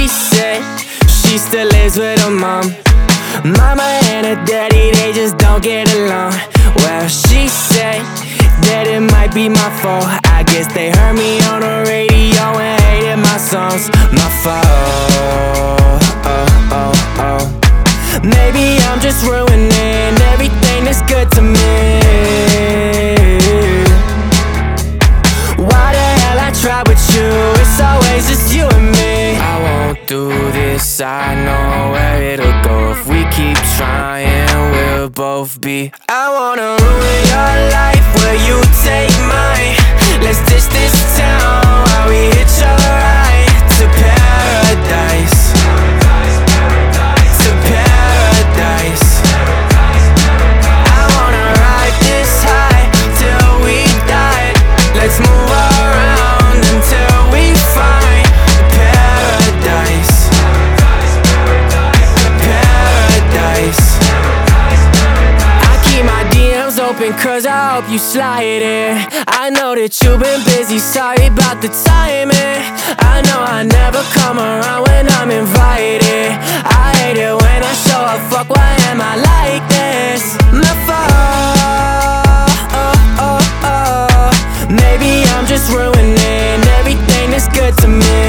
said she still lives with her mom. Mama and her daddy, they just don't get along. Well, she said that it might be my fault. I guess they heard me on the radio and hated my songs. My fault. Maybe I'm just ruining everything that's good to me. Why the hell I try with you? It's always just you and me. I won't do this, I know where it'll go. If we keep trying, we'll both be. I wanna ruin your life, will you take mine? Let's ditch this town while we hitch a ride to paradise. To paradise. I wanna ride this high till we die. Let's move around until we find paradise. Paradise. I keep my DMs open cause I hope you slide in. I know that you've been busy, sorry about the timing. I know I never come around when I'm invited. I hate it when I show up, fuck, why am I like this? My fault. Maybe I'm just ruining everything that's good to me.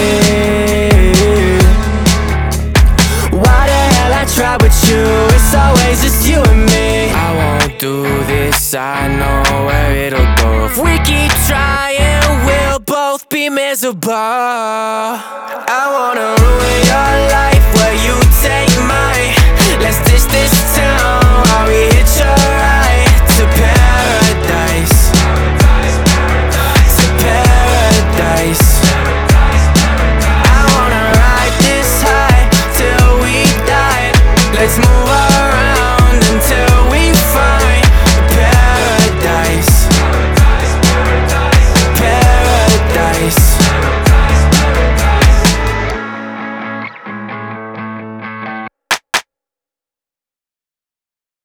Why the hell I try with you? It's always just you and me. I won't do this, I know where it'll go. If we keep trying, we'll both be miserable. I wanna